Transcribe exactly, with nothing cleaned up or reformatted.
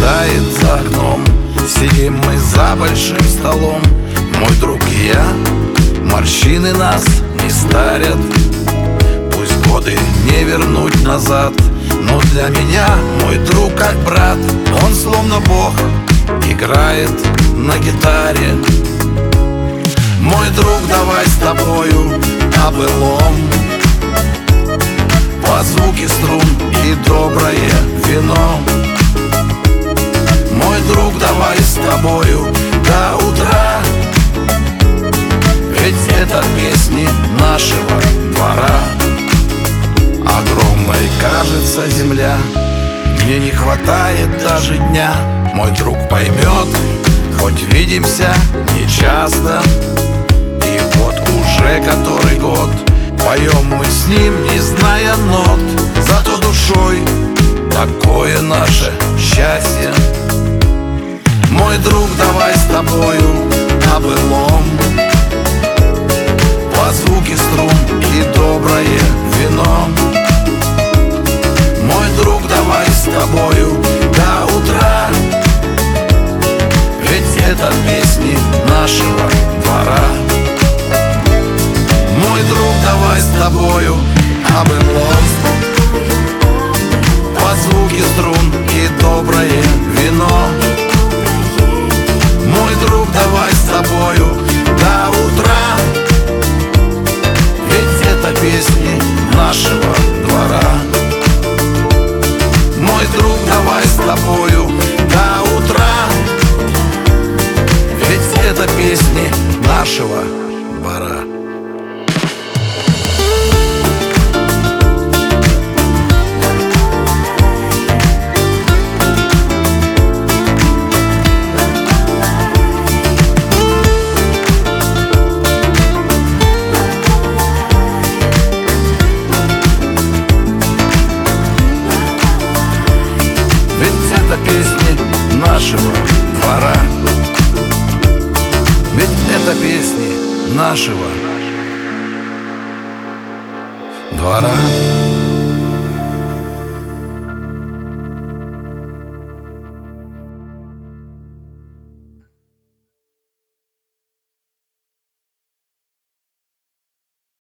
тает за окном. Сидим мы за большим столом, мой друг и я. Морщины нас не старят, пусть годы не вернуть назад, но для меня мой друг как брат. Он словно Бог играет на гитаре. Мой друг, давай с тобою о былом, под звуки струн и доброе вино. Мой друг, давай с тобою до утра, ведь это песни нашего двора. Огромной кажется земля, мне не хватает даже дня. Мой друг поймет, хоть видимся нечасто, и вот уже который год поем мы с ним, не зная нот. Зато душой такое наше счастье. Мой друг, давай с тобою о былом, под звуки струн и доброе вино. Мой друг, давай с тобою до утра, ведь это песни нашего двора. Мой друг, давай с тобою о былом, под звуки струн и доброе вино. Мой друг, давай с тобою до утра, ведь это песни нашего двора. Мой друг, давай с тобою до утра, ведь это песни нашего двора. Песни нашего двора, ведь это песни нашего двора.